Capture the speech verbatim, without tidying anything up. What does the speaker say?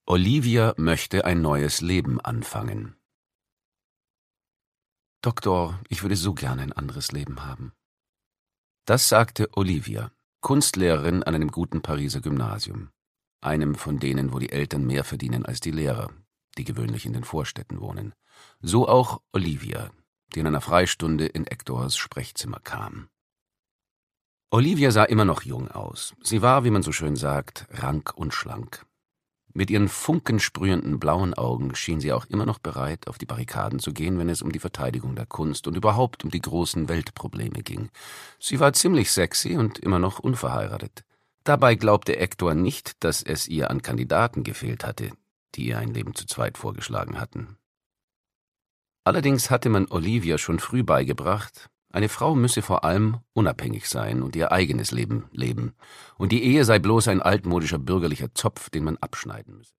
Olivia möchte ein neues Leben anfangen. »Doktor, ich würde so gerne ein anderes Leben haben.« Das sagte Olivia, Kunstlehrerin an einem guten Pariser Gymnasium, einem von denen, wo die Eltern mehr verdienen als die Lehrer, die gewöhnlich in den Vorstädten wohnen. So auch Olivia, die in einer Freistunde in Hectors Sprechzimmer kam. Olivia sah immer noch jung aus. Sie war, wie man so schön sagt, rank und schlank. Mit ihren funkensprühenden blauen Augen schien sie auch immer noch bereit, auf die Barrikaden zu gehen, wenn es um die Verteidigung der Kunst und überhaupt um die großen Weltprobleme ging. Sie war ziemlich sexy und immer noch unverheiratet. Dabei glaubte Hector nicht, dass es ihr an Kandidaten gefehlt hatte, die ihr ein Leben zu zweit vorgeschlagen hatten. Allerdings hatte man Olivia schon früh beigebracht, eine Frau müsse vor allem unabhängig sein und ihr eigenes Leben leben, und die Ehe sei bloß ein altmodischer bürgerlicher Zopf, den man abschneiden müsse.